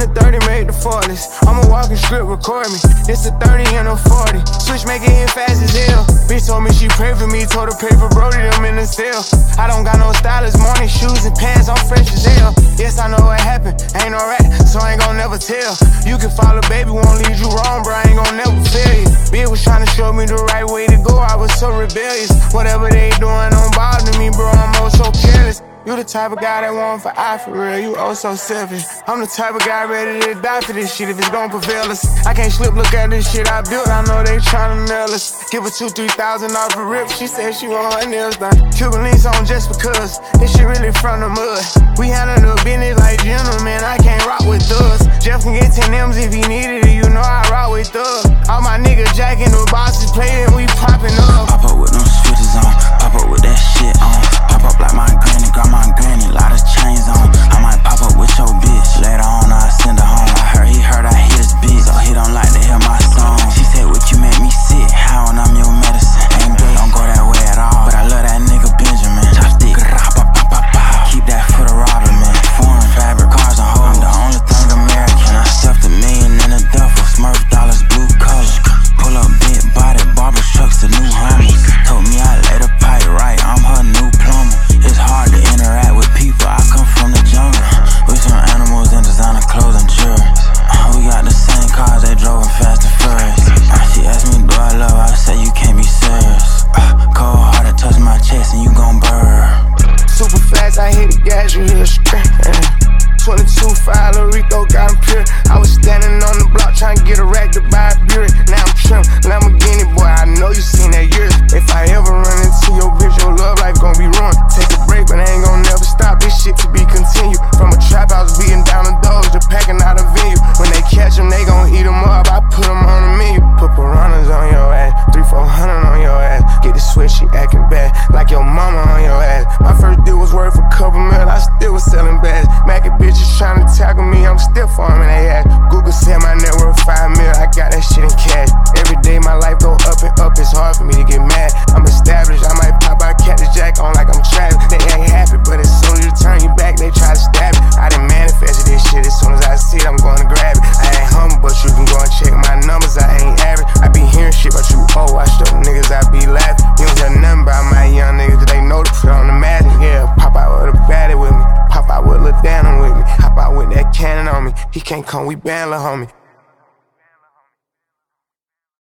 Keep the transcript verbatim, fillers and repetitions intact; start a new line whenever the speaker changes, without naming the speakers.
the thirty, made the forties. I'm a walking script, record me. It's a thirty and a forty. Switch, make it hit fast as hell. Bitch told me she prayed for me, told her pray for Brody, them in the cell. I don't got no stylist, morning shoes and pants, I'm fresh as hell. Yes, I know what happened, ain't no rat, so I ain't gon' never tell. You can follow, baby, won't lead you wrong, bro, I ain't gon' never fail you. Bitch was tryna show me the right way to go, I was so rebellious. Whatever they doing don't bother me, bro, I'm oh so careless. You the type of guy that want for eye for real, you oh so selfish. I'm the type of guy ready to die for this shit if it's gon' prevail us. I can't slip, look at this shit I built, I know they tryna nail us. Give her two, three thousand off the rip, she said she want her nails done. Cuban links on just because, this shit really from the mud. We handle the business like gentlemen, I can't rock with thugs. Jeff can get ten M's if he needed it, you know I rock with thugs. All my niggas jacking the bosses play and we popping up.
Pop up with them switches on, pop up with that shit on. Pop up like my granny, grandma and granny, lot of chains on. I might pop up with your bitch, later on I send her home. I heard he heard I hit his bitch, so he don't like to hear my song. She said, "What you make me sick? How and I'm your medicine." Ain't gay, don't go that way at all, but I love that nigga Benjamin. Chopstick, keep that for the robber, man. Foreign fabric, cars and hoes. I'm the only thing American. I stuffed a million in a duffel, Smurf dollars, blue colors. Pull up big body, barber trucks, the new Hummers. Told me I laid a pipe right, I'm her new plumber. It's hard to interact with people, I come from the jungle. We some animals in designer clothes and jewelry. Uh, we got the same cars, they drove fast and furious. Uh, she asked me, do I love her? I said, you can't be serious. Uh, cold hearted, touch my chest and you gon' burn.
Super fast, I hit the gas, you hear a scream. twenty-two five, Lil Rico got him pure. I was standing on the block trying to get a rack to buy a beer. Now I'm trim, Lamborghini boy, I know you seen that years. If I ever run into your bitch, your love life gon' be ruined. Take a break, but I ain't gon' never stop this shit to be continued. From a trap house beating down the dogs to packing out a venue. When they catch them, they gon' eat them up, I put them on the menu. Put piranhas on your ass, three, four hundred on your ass. Get the switch, she acting bad, like your mama on your ass. My first deal was worth a couple mil, I still was selling bags. Mac it bitches trying to tackle me, I'm still farming they ass. Google said my net worth five mil, I got that shit in cash. Every day my life go up and up, it's hard for me to get mad. I'm established, I might pop out Cactus Jack on like I'm Travis. They ain't happy, but as soon as you turn your back, they try to stab it. I done manifested this shit, as soon as I see it, I'm going to grab it. I ain't humble, but you can go and check my numbers, I ain't average. I be hearing shit about you, oh, watch them niggas, I be laughing. You don't hear nothing about my young niggas, cause they know to put on the mask. Yeah, pop out with a baddie with me, pop out with Lil Dan with me, hop out with that cannon on me. He can't come, we ban lil' homie.